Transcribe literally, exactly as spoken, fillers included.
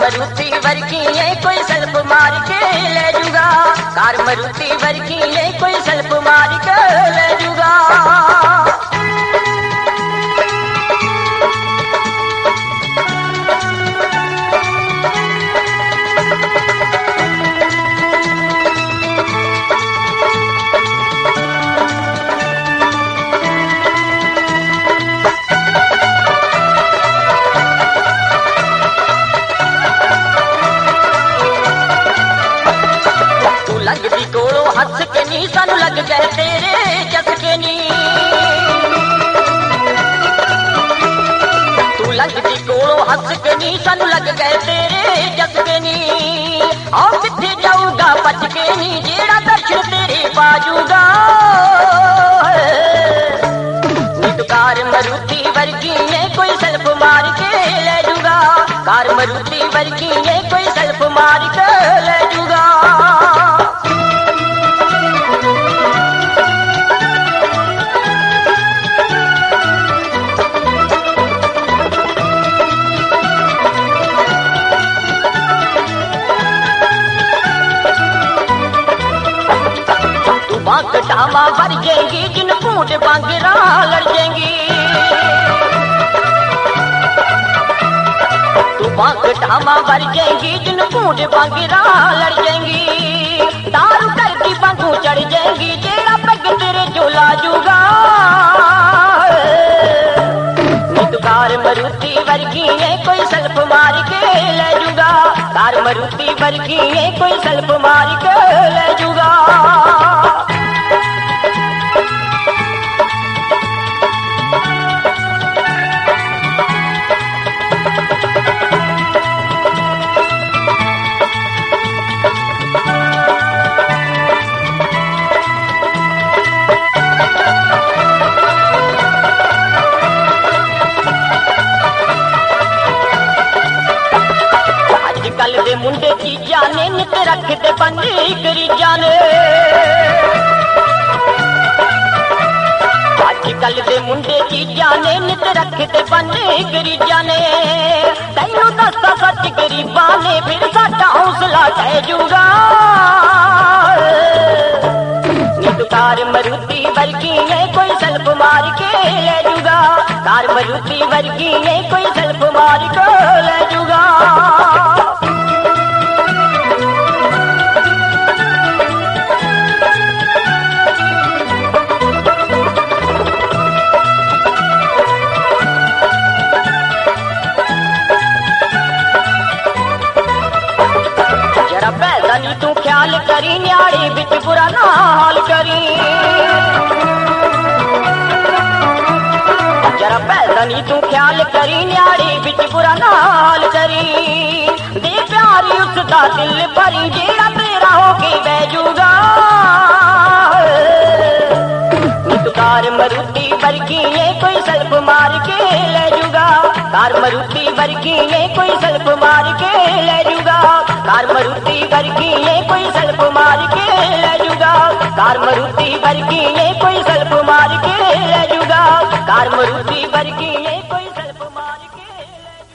मारुति वर्गी है कोई सल्फ मार के ले जूगा, कार मारुति वर्गी है कोई सल्फ मार के ले जूगा। लगदी कोलो हंस के नी सानू लग गए तेरे चसके नी, तू लगदी कोलो हंस के नी सानू लग गए तेरे चसके नी। आओ किथे जाऊगा बच के नी जेड़ा दर्शन तेरे पाजूगा। नी तू कार मारुति वर्गी है कोई सल्फ मार के ले जूगा, कार मारुति वर्गी है कोई सल्फ मार के ले जूगा। बांग टामा भर जाएंगी जिन पूंछ बांगरा लड़ जाएंगी, तू बांग टामा भर जाएंगी जिन पूंछ बांगरा लड़ जाएंगी। दारू करके बांगू चढ़ जाएंगी जेड़ा पग तेरे झोला जूगा। नी तू कार मारुति वर्गी है कोई सल्फ मार के ले जूगा, कार मारुति वर्गी है कोई सल्फ मार के ले जूगा। कल दे मुंडे चीजा ने नित रखते बंदी करी जाने, अजकल दे मुंडे चीजा ने नित रखते बंदी करी जाने। तैनू दसा सच गरीबा ने फिर साडा हौसला कह जूगा। नी तू कार मारुति वर्गी है कोई सल्फ मार के ले जूगा, कार मारुति वर्गी है कोई सल्फ मार के ले जूगा। पैदल तू ख्याल करी न्याड़ी बिच बुरा ना हाल करी, जरा पैदल तू ख्याल करी न्याड़ी बिच बुरा ना हाल करी। दे प्यारी उसदा दिल भरी जेड़ा तेरा होके बैजूगा। नी तू कार मारुति वर्गी है कोई सल्फ मार के ले जूगा, कार मारुति वर्गी है कोई सल्फ मार के ले जूगा, कार मारुति वर्गी है कोई सल्फ मार के ले जूगा, कार मारुति वर्गी है कोई सल्फ मार के ले जूगा, कार मारुति वर्गी है।